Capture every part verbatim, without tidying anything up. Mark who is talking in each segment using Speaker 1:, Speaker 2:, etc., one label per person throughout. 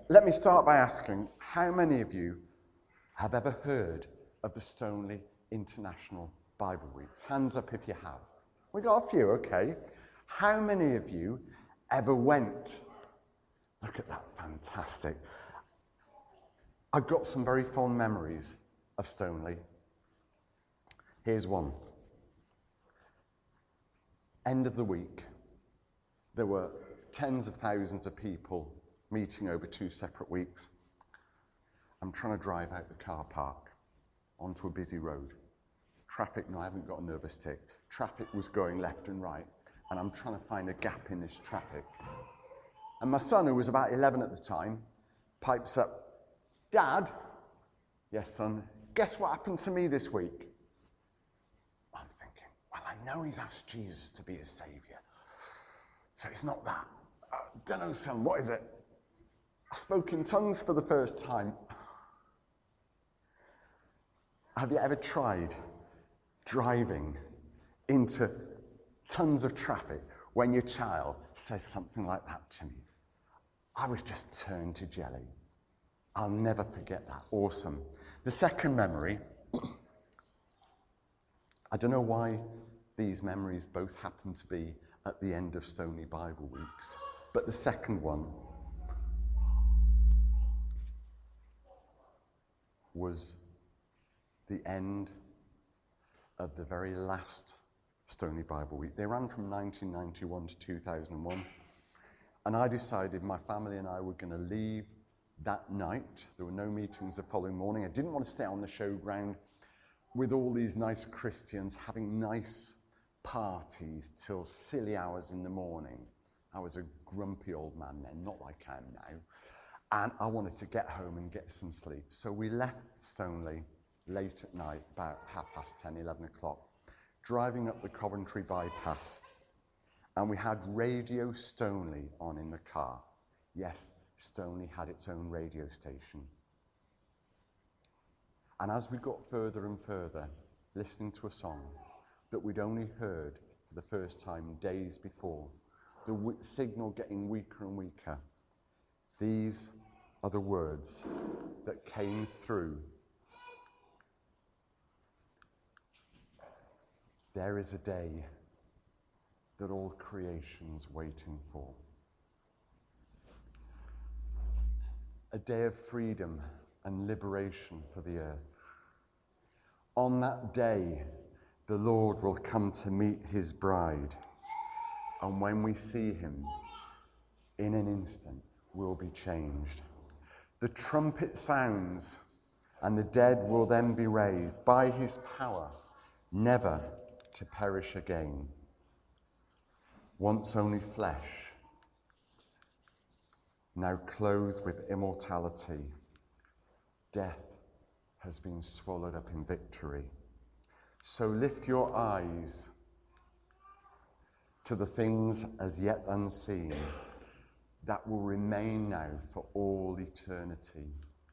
Speaker 1: let me start by asking, how many of you have ever heard of the Stoneleigh International Bible Weeks? Hands up if you have. We got a few, okay. How many of you ever went? Look at that, fantastic. I've got some very fond memories of Stoneleigh. Here's one. End of the week, there were tens of thousands of people meeting over two separate weeks. I'm trying to drive out the car park onto a busy road. Traffic, no, I haven't got a nervous tick. Traffic was going left and right, and I'm trying to find a gap in this traffic. And my son, who was about eleven at the time, pipes up, "Dad," "Yes, son, guess what happened to me this week?" I'm thinking, well, I know he's asked Jesus to be his saviour, so it's not that. Uh, don't know, son, what is it? I spoke in tongues for the first time. Have you ever tried driving into tons of traffic when your child says something like that to me? I was just turned to jelly. I'll never forget that. Awesome. The second memory, I don't know why these memories both happen to be at the end of Stoneleigh Bible Weeks, but the second one was the end of the very last Stoneleigh Bible Week. They ran from nineteen ninety-one to two thousand one, and I decided my family and I were going to leave that night. There were no meetings the following morning. I didn't want to stay on the showground with all these nice Christians having nice parties till silly hours in the morning. I was a grumpy old man then, not like I am now. And I wanted to get home and get some sleep. So we left Stoneleigh late at night, about half past ten, eleven o'clock, driving up the Coventry bypass. And we had Radio Stoneleigh on in the car. Yes, Stoneleigh had its own radio station. And as we got further and further, listening to a song that we'd only heard for the first time days before, the w- signal getting weaker and weaker, these are the words that came through. There is a day that all creation's waiting for. A day of freedom and liberation for the earth. On that day, the Lord will come to meet his bride. And when we see him, in an instant, we'll be changed. The trumpet sounds, and the dead will then be raised by his power, never to perish again. Once only flesh, now clothed with immortality, death has been swallowed up in victory. So lift your eyes to the things as yet unseen that will remain now for all eternity.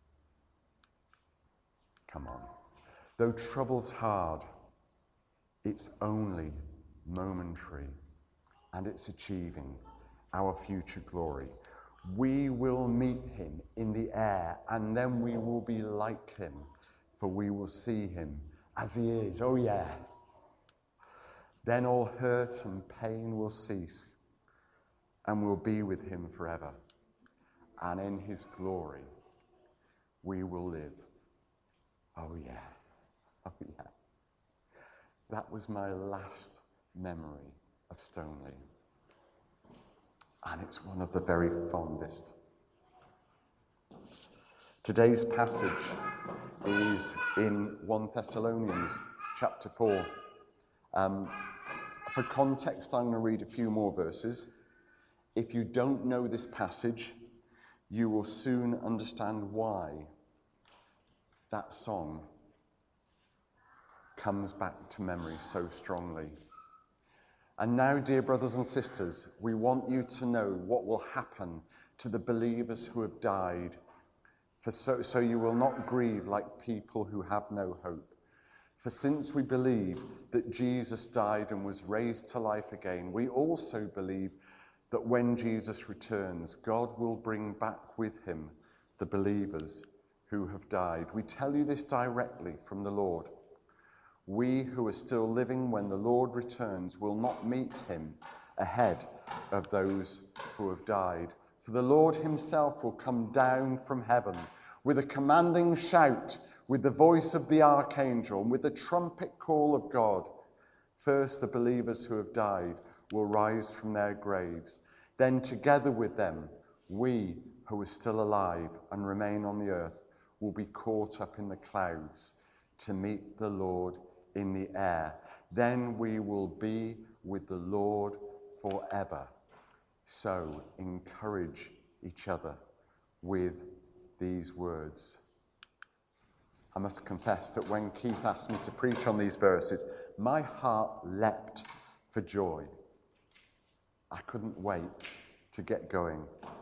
Speaker 1: Come on. Though trouble's hard, it's only momentary, and it's achieving our future glory. We will meet him in the air, and then we will be like him, for we will see him as he is. Oh yeah. Then all hurt and pain will cease, and we'll be with him forever. And in his glory, we will live. Oh yeah. Oh yeah. That was my last memory of Stoneleigh. And it's one of the very fondest. Today's passage is in First Thessalonians chapter four. Um, for context, I'm going to read a few more verses. If you don't know this passage, you will soon understand why that song comes back to memory so strongly. And now, dear brothers and sisters, we want you to know what will happen to the believers who have died, for so, so you will not grieve like people who have no hope. For since we believe that Jesus died and was raised to life again, we also believe that when Jesus returns, God will bring back with him the believers who have died. We tell you this directly from the Lord. We who are still living when the Lord returns will not meet him ahead of those who have died. For the Lord himself will come down from heaven with a commanding shout, with the voice of the archangel, and with the trumpet call of God. First, the believers who have died will rise from their graves. Then, together with them, we who are still alive and remain on the earth will be caught up in the clouds to meet the Lord in the air. Then we will be with the Lord forever. So encourage each other with these words. I must confess that when Keith asked me to preach on these verses, my heart leapt for joy. I couldn't wait to get going.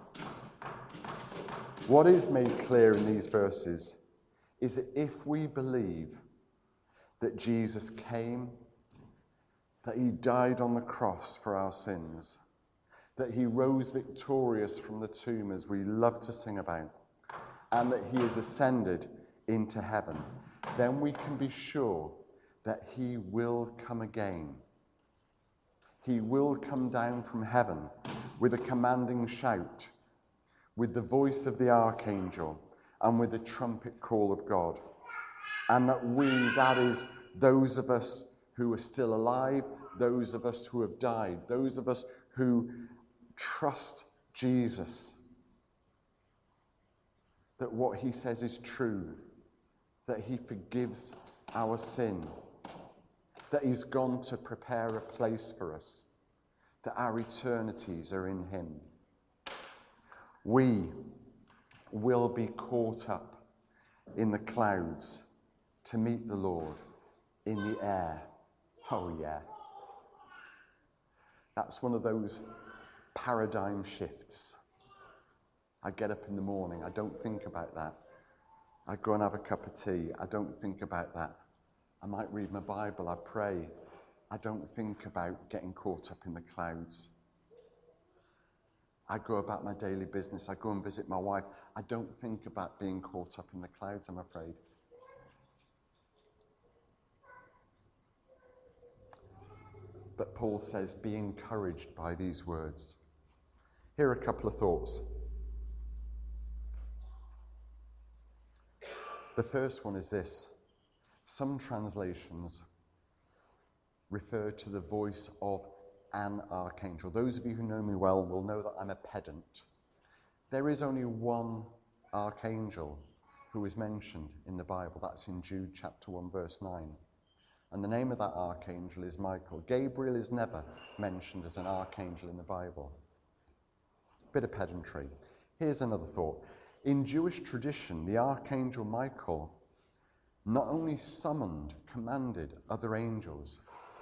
Speaker 1: What is made clear in these verses is that if we believe that Jesus came, that he died on the cross for our sins, that he rose victorious from the tomb, as we love to sing about, and that he is ascended into heaven, then we can be sure that he will come again. He will come down from heaven with a commanding shout, with the voice of the archangel, and with the trumpet call of God. And that we, that is, those of us who are still alive, those of us who have died, those of us who trust Jesus, that what he says is true, that he forgives our sin, that he's gone to prepare a place for us, that our eternities are in him. We will be caught up in the clouds to meet the Lord in the air. Oh yeah. That's one of those paradigm shifts. I get up in the morning, I don't think about that. I go and have a cup of tea, I don't think about that. I might read my Bible, I pray. I don't think about getting caught up in the clouds. I go about my daily business, I go and visit my wife. I don't think about being caught up in the clouds, I'm afraid. But Paul says, be encouraged by these words. Here are a couple of thoughts. The first one is this. Some translations refer to the voice of an archangel. Those of you who know me well will know that I'm a pedant. There is only one archangel who is mentioned in the Bible. That's in Jude chapter one, verse nine. And the name of that archangel is Michael. Gabriel is never mentioned as an archangel in the Bible. Bit of pedantry. Here's another thought. In Jewish tradition, the archangel Michael not only summoned, commanded other angels,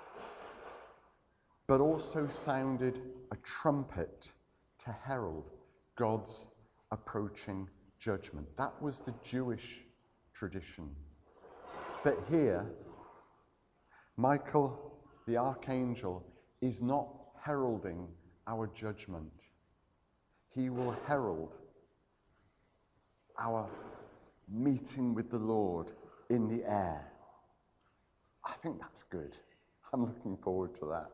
Speaker 1: but also sounded a trumpet to herald God's approaching judgment. That was the Jewish tradition. But here, Michael, the archangel, is not heralding our judgment. He will herald our meeting with the Lord in the air. I think that's good. I'm looking forward to that.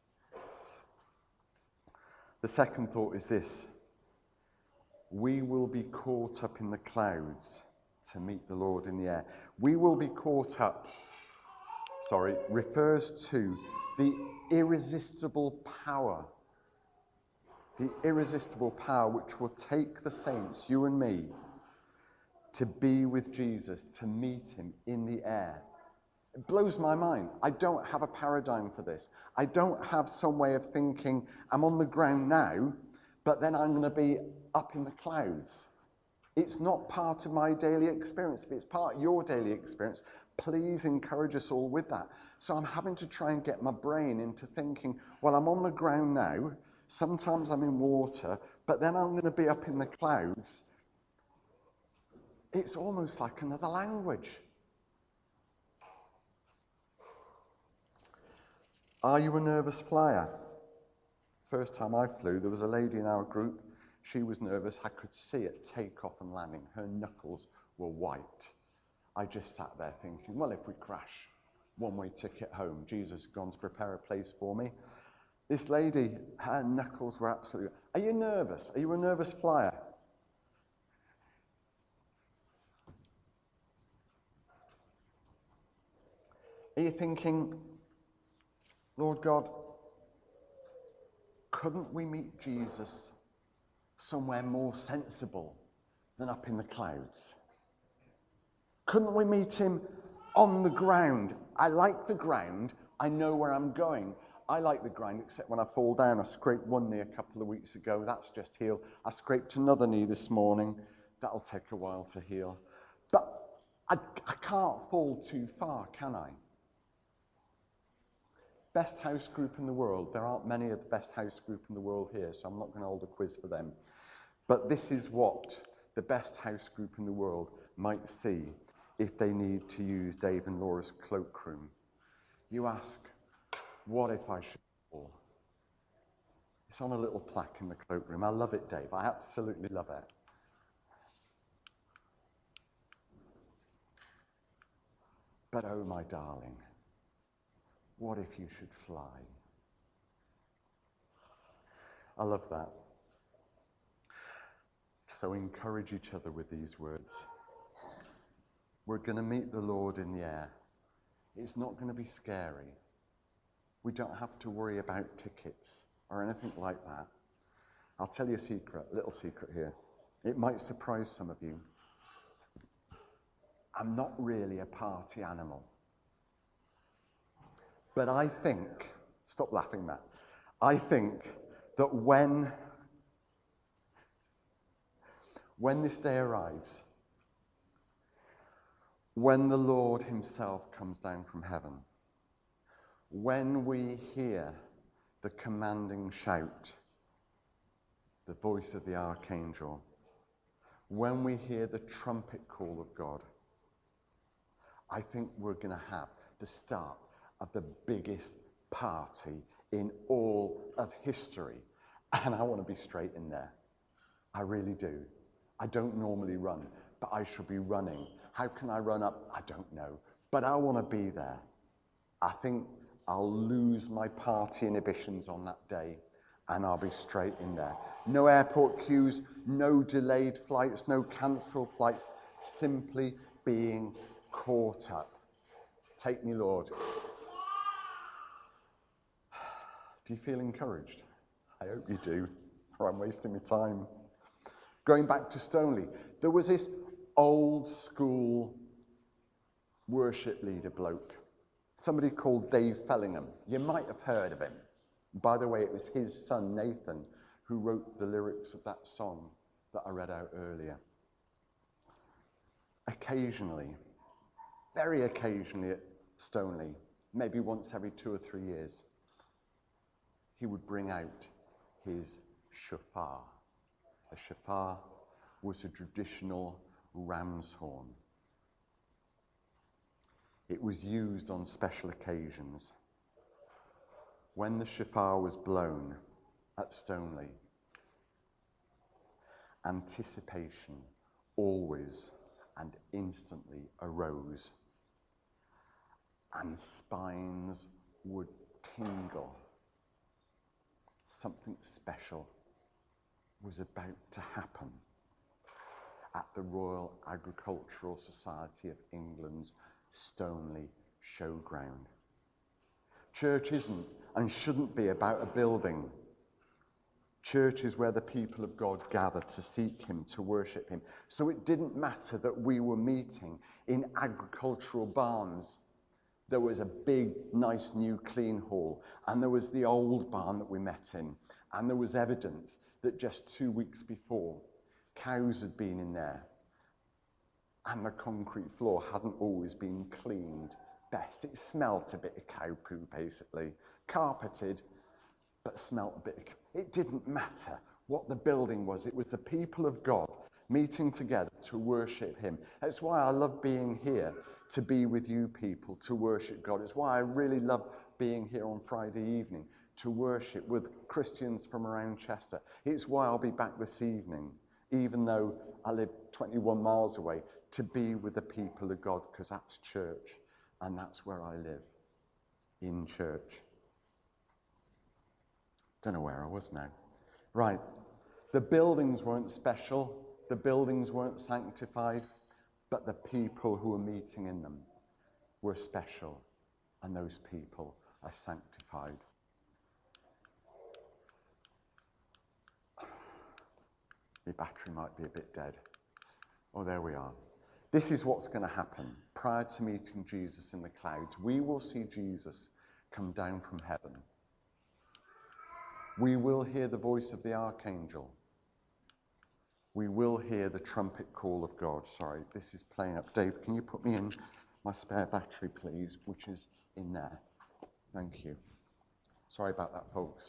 Speaker 1: The second thought is this. We will be caught up in the clouds to meet the Lord in the air. We will be caught up, sorry, refers to the irresistible power, the irresistible power which will take the saints, you and me, to be with Jesus, to meet him in the air. It blows my mind. I don't have a paradigm for this. I don't have some way of thinking, I'm on the ground now, but then I'm going to be up in the clouds. It's not part of my daily experience. If it's part of your daily experience, please encourage us all with that. So I'm having to try and get my brain into thinking, well, I'm on the ground now, sometimes I'm in water, but then I'm going to be up in the clouds. It's almost like another language. Are you a nervous flyer? First time I flew, there was a lady in our group. She was nervous. I could see it take off and landing. Her knuckles were white. I just sat there thinking, well, if we crash, one-way ticket home. Jesus had gone to prepare a place for me. This lady, her knuckles were absolutely... Are you nervous? Are you a nervous flyer? Are you thinking, Lord God, couldn't we meet Jesus somewhere more sensible than up in the clouds? Couldn't we meet him on the ground? I like the ground. I know where I'm going. I like the ground, except when I fall down. I scraped one knee a couple of weeks ago. That's just healed. I scraped another knee this morning. That'll take a while to heal. But I, I can't fall too far, can I? Best house group in the world. There aren't many of the best house group in the world here, so I'm not going to hold a quiz for them. But this is what the best house group in the world might see if they need to use Dave and Laura's cloakroom. You ask, what if I should fall? It's on a little plaque in the cloakroom. I love it, Dave. I absolutely love it. But oh, my darling, what if you should fly? I love that. So encourage each other with these words. We're going to meet the Lord in the air. It's not going to be scary. We don't have to worry about tickets or anything like that. I'll tell you a secret, a little secret here. It might surprise some of you. I'm not really a party animal. But I think, stop laughing, Matt. I think that when, when this day arrives, when the Lord himself comes down from heaven, when we hear the commanding shout, the voice of the archangel, when we hear the trumpet call of God, I think we're going to have the start of the biggest party in all of history. And I want to be straight in there. I really do. I don't normally run, but I should be running. How can I run up? I don't know. But I want to be there. I think I'll lose my party inhibitions on that day, and I'll be straight in there. No airport queues, no delayed flights, no cancelled flights, simply being caught up. Take me, Lord. Do you feel encouraged? I hope you do, or I'm wasting my time. Going back to Stoneleigh, there was this old school worship leader bloke, somebody called Dave Fellingham. You might have heard of him. By the way, it was his son, Nathan, who wrote the lyrics of that song that I read out earlier. Occasionally, very occasionally at Stoneleigh, maybe once every two or three years, he would bring out his shofar. A shofar was a traditional ram's horn. It was used on special occasions. When the shofar was blown at Stoneleigh, anticipation always and instantly arose, and spines would tingle. Something special was about to happen at the Royal Agricultural Society of England's Stoneleigh Showground. Church isn't and shouldn't be about a building. Church is where the people of God gather to seek him, to worship him. So it didn't matter that we were meeting in agricultural barns. There was a big, nice, new, clean hall, and there was the old barn that we met in, and there was evidence that just two weeks before, cows had been in there, and the concrete floor hadn't always been cleaned best. It smelt a bit of cow poo, basically. Carpeted, but smelt a bit of cow. It didn't matter what the building was. It was the people of God meeting together to worship him. That's why I love being here, to be with you people, to worship God. It's why I really love being here on Friday evening, to worship with Christians from around Chester. It's why I'll be back this evening, even though I live twenty-one miles away, to be with the people of God, because that's church, and that's where I live, in church. Don't know where I was now. Right. The buildings weren't special. The buildings weren't sanctified. But the people who were meeting in them were special. And those people are sanctified. My battery might be a bit dead. Oh, there we are. This is what's going to happen. Prior to meeting Jesus in the clouds, we will see Jesus come down from heaven. We will hear the voice of the archangel. We will hear the trumpet call of God. Sorry, this is playing up. Dave, can you put me in my spare battery, please, which is in there? Thank you. Sorry about that, folks.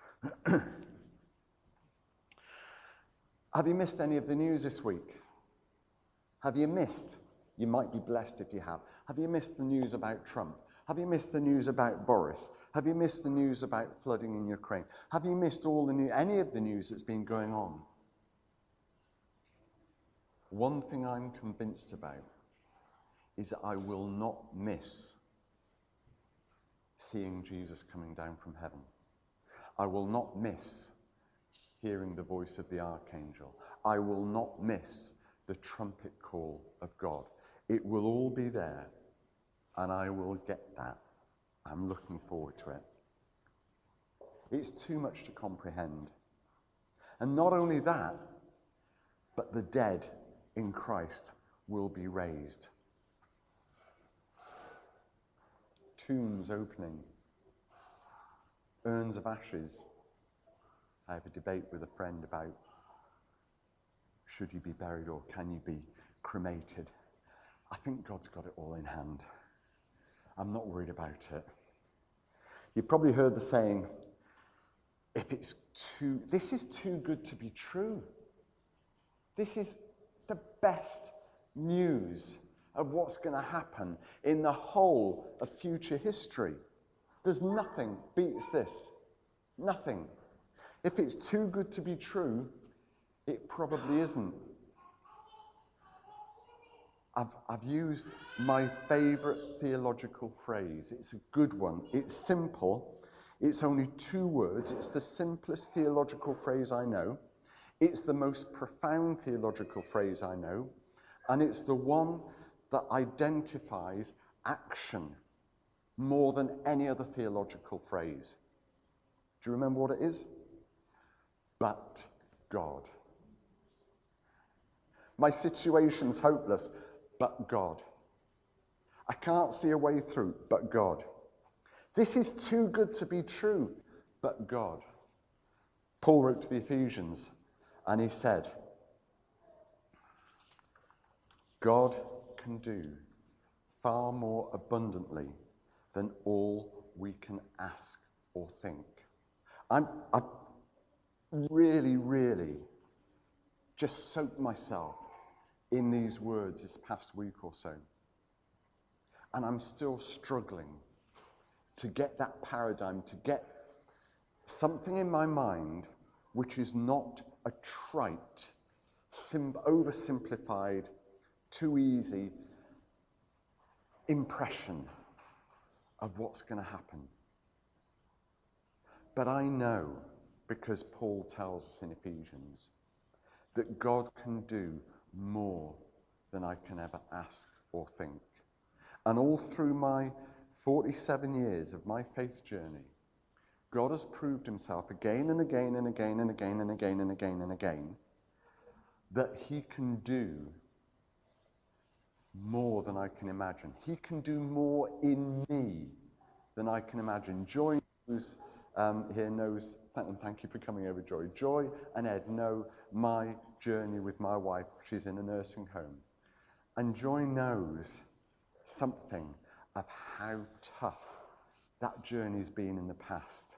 Speaker 1: Have you missed any of the news this week? Have you missed? You might be blessed if you have. Have you missed the news about Trump? Have you missed the news about Boris? Have you missed the news about flooding in Ukraine? Have you missed all the new, any of the news that's been going on? One thing I'm convinced about is that I will not miss seeing Jesus coming down from heaven. I will not miss hearing the voice of the archangel. I will not miss the trumpet call of God. It will all be there, and I will get that. I'm looking forward to it. It's too much to comprehend. And not only that, but the dead in Christ will be raised. Tombs opening. Urns of ashes. I have a debate with a friend about should you be buried or can you be cremated. I think God's got it all in hand. I'm not worried about it. You've probably heard the saying, if it's too, this is too good to be true. This is the best news of what's going to happen in the whole of future history. There's nothing beats this. Nothing. If it's too good to be true, it probably isn't. I've, I've used my favourite theological phrase. It's a good one. It's simple. It's only two words. It's the simplest theological phrase I know. It's the most profound theological phrase I know. And it's the one that identifies action more than any other theological phrase. Do you remember what it is? But God. My situation's hopeless, but God. I can't see a way through, but God. This is too good to be true, but God. Paul wrote to the Ephesians, and he said, God can do far more abundantly than all we can ask or think. I'm, I've really, really just soaked myself in these words this past week or so. And I'm still struggling to get that paradigm, to get something in my mind which is not a trite, sim- oversimplified, too easy impression of what's going to happen. But I know, because Paul tells us in Ephesians, that God can do more than I can ever ask or think. And all through my forty-seven years of my faith journey, God has proved himself again and again and again and again and again and again and again that he can do more than I can imagine. He can do more in me than I can imagine. Joy knows, um, here knows, and thank you for coming over, Joy. Joy and Ed know my journey with my wife. She's in a nursing home. And Joy knows something of how tough that journey's been in the past.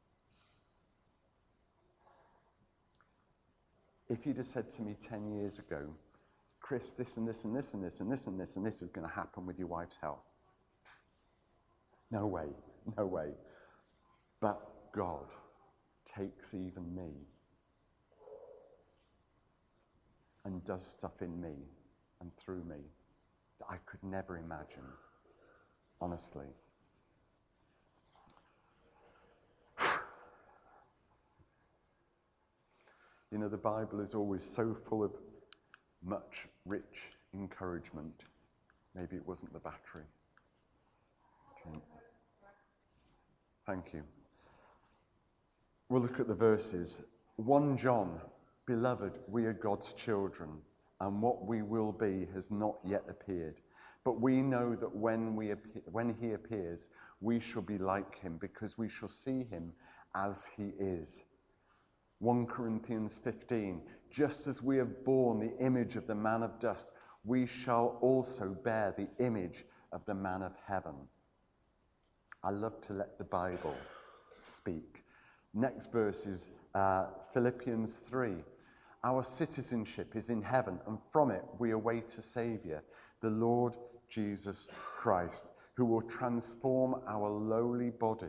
Speaker 1: If you'd have said to me ten years ago, Chris, this and this and this and this and this and this and this is going to happen with your wife's health. No way, no way. But God takes even me and does stuff in me and through me that I could never imagine, honestly. You know, the Bible is always so full of much rich encouragement. Maybe it wasn't the battery. Okay. Thank you. We'll look at the verses. First John, beloved, we are God's children, and what we will be has not yet appeared. But we know that when we appear, when he appears, we shall be like him, because we shall see him as he is. First Corinthians fifteen, just as we have borne the image of the man of dust, we shall also bear the image of the man of heaven. I love to let the Bible speak. Next verse is uh, Philippians three. Our citizenship is in heaven, and from it we await a Saviour, the Lord Jesus Christ, who will transform our lowly body.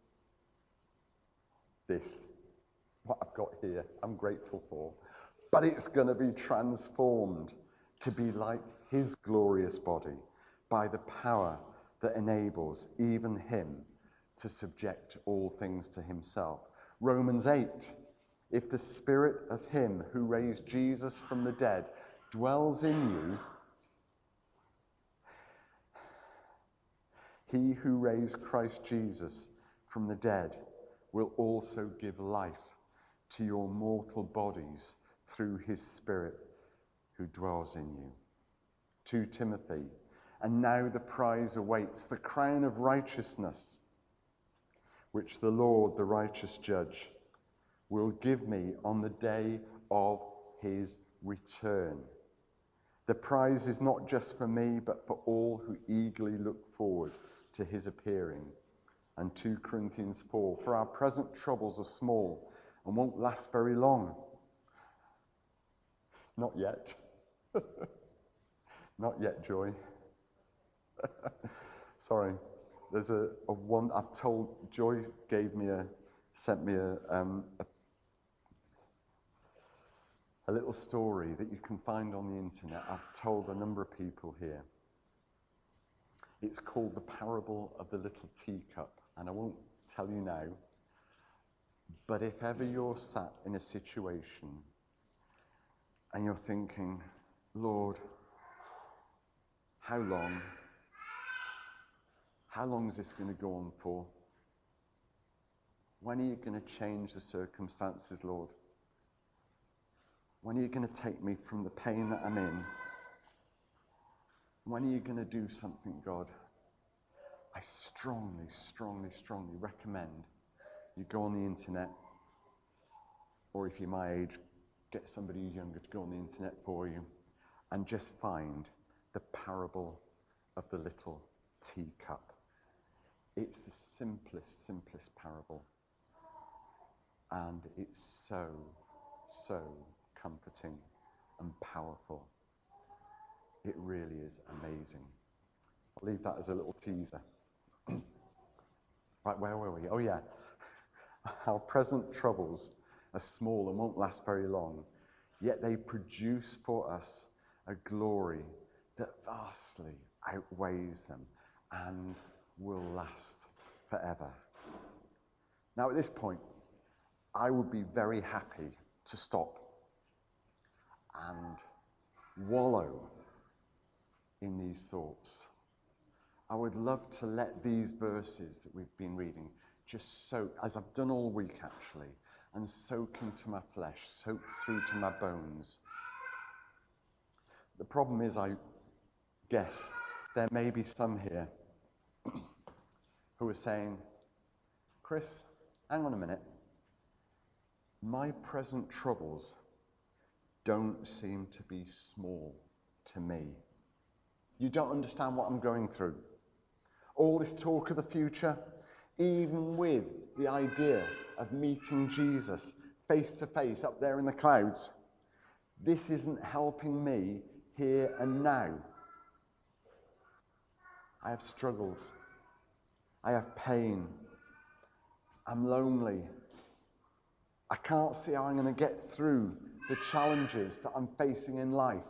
Speaker 1: This, what I've got here, I'm grateful for. But it's going to be transformed to be like his glorious body by the power that enables even him to subject all things to himself. Romans eight, if the spirit of him who raised Jesus from the dead dwells in you, he who raised Christ Jesus from the dead will also give life to your mortal bodies through his Spirit who dwells in you. Second Timothy, and now the prize awaits, the crown of righteousness, which the Lord, the righteous judge, will give me on the day of his return. The prize is not just for me, but for all who eagerly look forward to his appearing. And Second Corinthians four, for our present troubles are small and won't last very long. Not yet. Not yet, Joy. Sorry. There's a, a one, I've told, Joy gave me a, sent me a, um, a, a little story that you can find on the internet. I've told a number of people here. It's called The Parable of the Little Teacup, and I won't tell you now, but if ever you're sat in a situation and you're thinking, Lord, how long? How long is this going to go on for? When are you going to change the circumstances, Lord? When are you going to take me from the pain that I'm in? When are you going to do something, God? I strongly, strongly, strongly recommend you go on the internet, or if you're my age, get somebody who's younger to go on the internet for you, and just find the parable of the little teacup. It's the simplest, simplest parable. And it's so, so comforting and powerful. It really is amazing. I'll leave that as a little teaser. Right, where were we? Oh yeah. Our present troubles are small and won't last very long, yet they produce for us a glory that vastly outweighs them and will last forever. Now at this point, I would be very happy to stop and wallow in these thoughts. I would love to let these verses that we've been reading just soak, as I've done all week actually, and soak into my flesh, soak through to my bones. The problem is, I guess, there may be some here who are saying, Chris, hang on a minute. My present troubles don't seem to be small to me. You don't understand what I'm going through. All this talk of the future, even with the idea of meeting Jesus face to face up there in the clouds, this isn't helping me here and now. I have struggles. I have pain. I'm lonely. I can't see how I'm going to get through the challenges that I'm facing in life.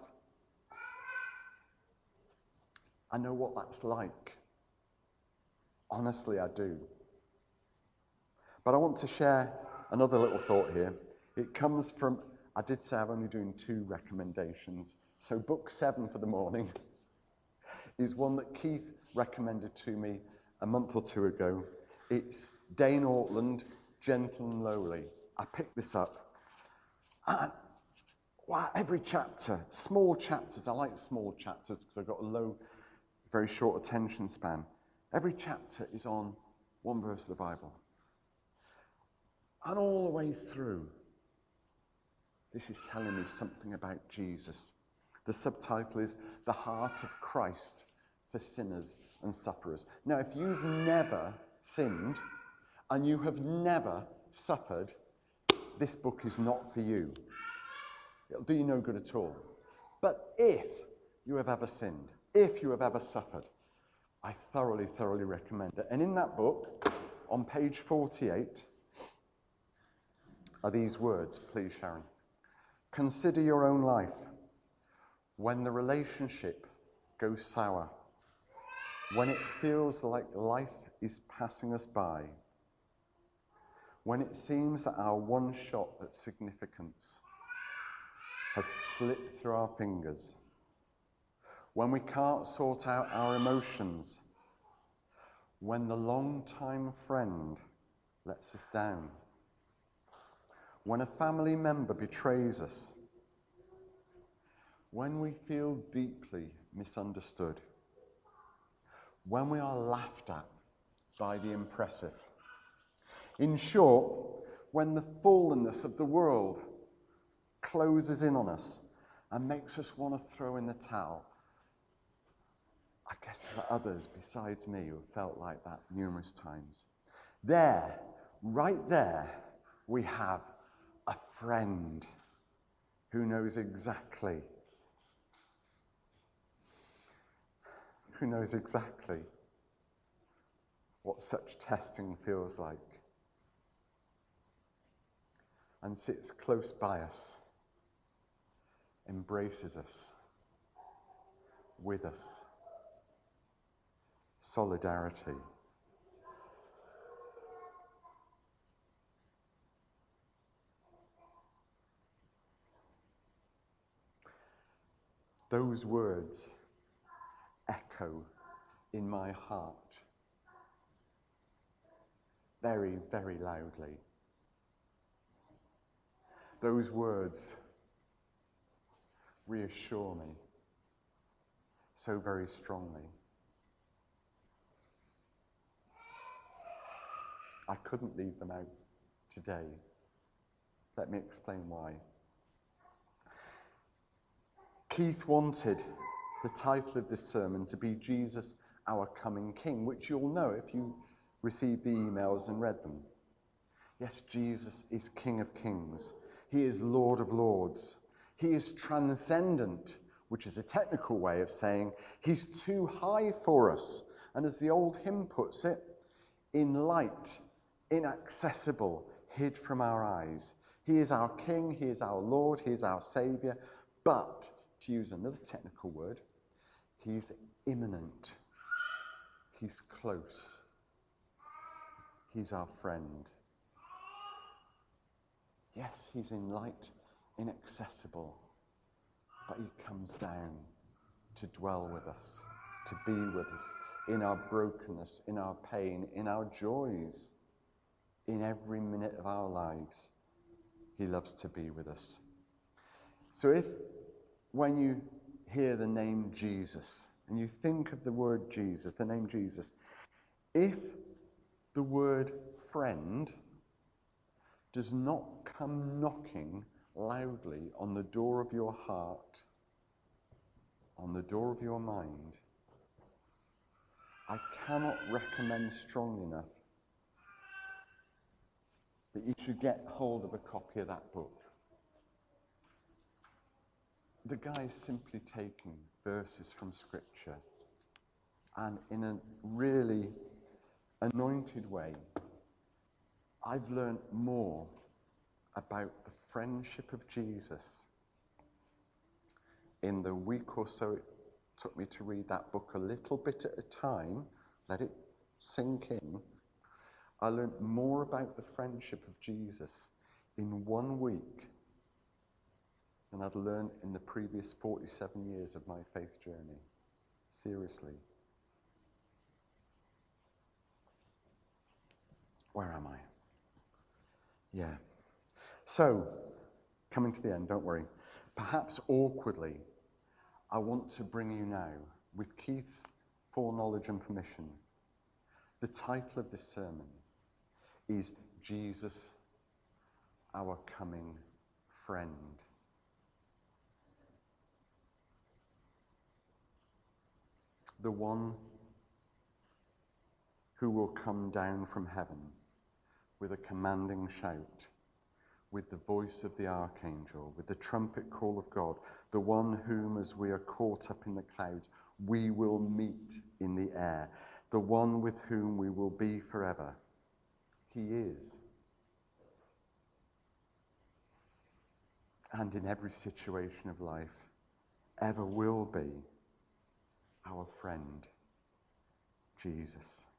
Speaker 1: I know what that's like. Honestly, I do. But I want to share another little thought here. It comes from, I did say I'm only doing two recommendations. So book seven for the morning is one that Keith recommended to me a month or two ago. It's Dane Ortland, Gentle and Lowly. I picked this up. And wow, every chapter, small chapters, I like small chapters because I've got a low, very short attention span. Every chapter is on one verse of the Bible. And all the way through, this is telling me something about Jesus. The subtitle is The Heart of Christ for Sinners and Sufferers. Now, if you've never sinned and you have never suffered, this book is not for you. It'll do you no good at all. But if you have ever sinned, if you have ever suffered, I thoroughly, thoroughly recommend it. And in that book, on page forty-eight, are these words, please, Sharon. Consider your own life. When the relationship goes sour, when it feels like life is passing us by, when it seems that our one shot at significance has slipped through our fingers, when we can't sort out our emotions, when the long-time friend lets us down, when a family member betrays us, when we feel deeply misunderstood, when we are laughed at by the impressive. In short, when the fallenness of the world closes in on us and makes us want to throw in the towel. I guess there are others besides me who have felt like that numerous times. There, right there, we have a friend who knows exactly, who knows exactly what such testing feels like, and sits close by us, embraces us, with us. Solidarity. Those words echo in my heart very, very loudly. Those words reassure me so very strongly. I couldn't leave them out today. Let me explain why. Keith wanted the title of this sermon to be Jesus, Our Coming King, which you'll know if you received the emails and read them. Yes, Jesus is King of Kings. He is Lord of Lords. He is transcendent, which is a technical way of saying he's too high for us. And as the old hymn puts it, in light, inaccessible, hid from our eyes. He is our King, he is our Lord, he is our Saviour, but, to use another technical word, he's immanent. He's close. He's our friend. Yes, he's in light, inaccessible, but he comes down to dwell with us, to be with us in our brokenness, in our pain, in our joys, in every minute of our lives. He loves to be with us. So if, when you hear the name Jesus, and you think of the word Jesus, the name Jesus, if the word friend does not come knocking loudly on the door of your heart, on the door of your mind, I cannot recommend strongly enough that you should get hold of a copy of that book. The guy is simply taking verses from Scripture and in a really anointed way I've learned more about the friendship of Jesus in the week or so it took me to read that book a little bit at a time, let it sink in. I learned more about the friendship of Jesus in one week than I'd learned in the previous forty-seven years of my faith journey. Seriously. Where am I? Yeah. So, coming to the end, don't worry. Perhaps awkwardly, I want to bring you now, with Keith's foreknowledge and permission, the title of this sermon is Jesus, Our Coming Friend. The one who will come down from heaven with a commanding shout, with the voice of the archangel, with the trumpet call of God, the one whom, as we are caught up in the clouds, we will meet in the air, the one with whom we will be forever. He is. And in every situation of life, ever will be our friend, Jesus.